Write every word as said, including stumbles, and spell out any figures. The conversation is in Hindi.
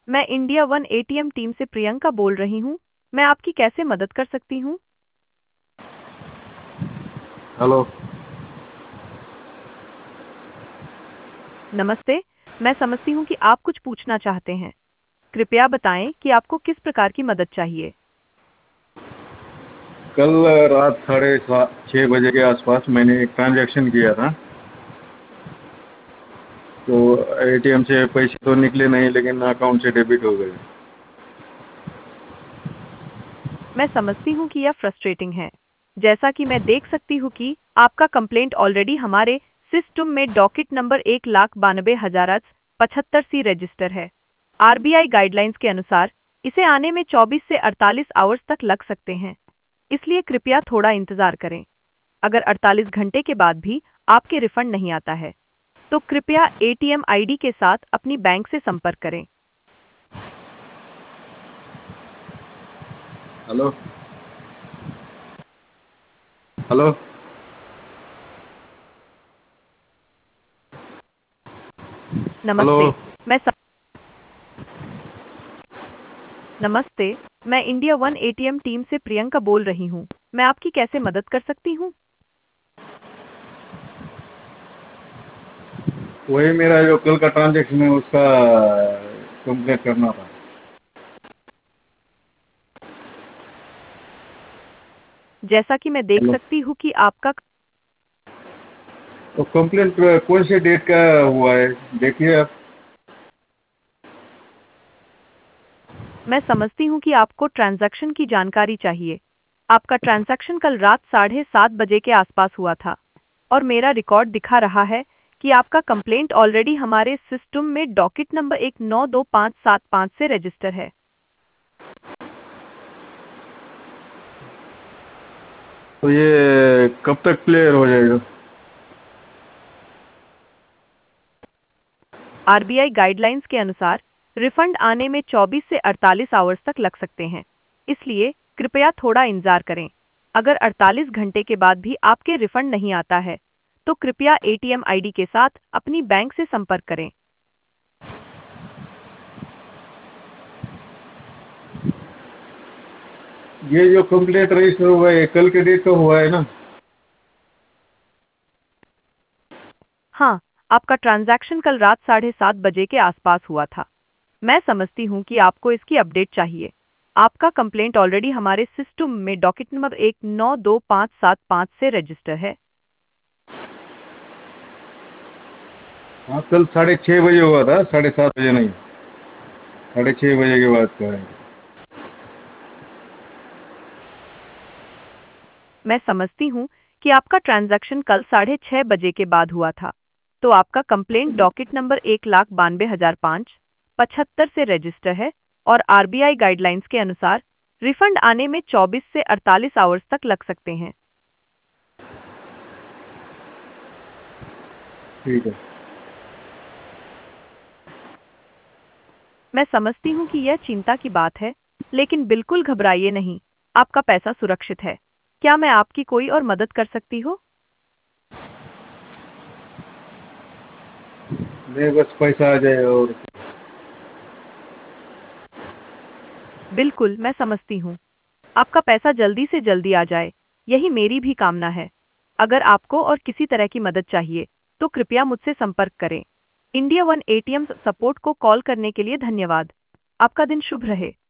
मैं इंडिया वन एटीएम टीम से प्रियंका बोल रही हूँ। मैं आपकी कैसे मदद कर सकती हूँ? हेलो। नमस्ते। मैं समझती हूँ कि आप कुछ पूछना चाहते हैं। कृपया बताएं कि आपको किस प्रकार की मदद चाहिए। कल रात साढ़े सात छः बजे के आसपास मैंने एक ट्रांजैक्शन किया था। तो एटीएम से पैसे तो निकले नहीं, लेकिन अकाउंट से डेबिट हो गए। मैं समझती हूँ कि यह फ्रस्ट्रेटिंग है। जैसा कि मैं देख सकती हूँ कि आपका कंप्लेंट ऑलरेडी हमारे सिस्टम में डॉकेट नंबर एक लाख बानबे हजार पचहत्तर सी रजिस्टर है। आरबीआई गाइडलाइंस के अनुसार इसे आने में चौबीस से अड़तालीस आवर्स तक लग सकते हैं, इसलिए कृपया थोड़ा इंतजार करें। अगर अड़तालीस घंटे के बाद भी आपके रिफंड नहीं आता है, तो कृपया एटीएम आईडी के साथ अपनी बैंक से संपर्क करें। हेलो। हेलो। हेलो। नमस्ते। मैं सम... नमस्ते। मैं इंडिया वन एटीएम टीम से प्रियंका बोल रही हूँ। मैं आपकी कैसे मदद कर सकती हूँ? वही मेरा जो कल का ट्रांजैक्शन है उसका कंप्लेंट करना था। जैसा कि मैं देख हेलो। सकती हूँ कि आपका तो कंप्लेंट कौन से डेट का हुआ है, देखिए आप। मैं समझती हूँ कि आपको ट्रांजैक्शन की जानकारी चाहिए। आपका ट्रांजैक्शन कल रात साढ़े सात बजे के आसपास हुआ था और मेरा रिकॉर्ड दिखा रहा है कि आपका कंप्लेंट ऑलरेडी हमारे सिस्टम में डॉकेट नंबर एक नौ दो पाँच सात पाँच से रजिस्टर है। तो ये कब तक क्लियर हो जाएगा? आरबीआई गाइडलाइंस के अनुसार रिफंड आने में चौबीस से अड़तालीस आवर्स तक लग सकते हैं, इसलिए कृपया थोड़ा इंतजार करें। अगर अड़तालीस घंटे के बाद भी आपके रिफंड नहीं आता है, तो कृपया एटीएम आईडी के साथ अपनी बैंक से संपर्क करें। ये जो कंप्लेंट रजिस्टर हुआ है, ये कल के डेट का हुआ है ना? हाँ, आपका ट्रांजैक्शन कल रात साढ़े सात बजे के आसपास हुआ था। मैं समझती हूँ कि आपको इसकी अपडेट चाहिए। आपका कंप्लेंट ऑलरेडी हमारे सिस्टम में डॉकेट नंबर एक नौ दो पाँच सात पाँच से रजिस्टर है। हाँ, कल साढ़े छः बजे हुआ था, साढ़े सात बजे नहीं। साढ़े छः बजे के बाद का है। मैं समझती हूँ कि आपका ट्रांजैक्शन कल साढ़े छह बजे के बाद हुआ था, तो आपका कंप्लेंट डॉकेट नंबर एक लाख बानबे हजार पाँच पचहत्तर से रजिस्टर है और आरबीआई गाइडलाइंस के अनुसार रिफंड आने में चौबीस से अड़तालीस आवर्स तक लग सकते हैं। ठीक है। मैं समझती हूँ कि यह चिंता की बात है, लेकिन बिल्कुल घबराइए नहीं। आपका पैसा सुरक्षित है। क्या मैं आपकी कोई और मदद कर सकती हूँ? नहीं, बस पैसा आ जाए और। बिल्कुल, मैं समझती हूँ। आपका पैसा जल्दी से जल्दी आ जाए, यही मेरी भी कामना है। अगर आपको और किसी तरह की मदद चाहिए, तो कृपया मुझसे संपर्क करें। इंडिया वन एटीएम सपोर्ट को कॉल करने के लिए धन्यवाद। आपका दिन शुभ रहे।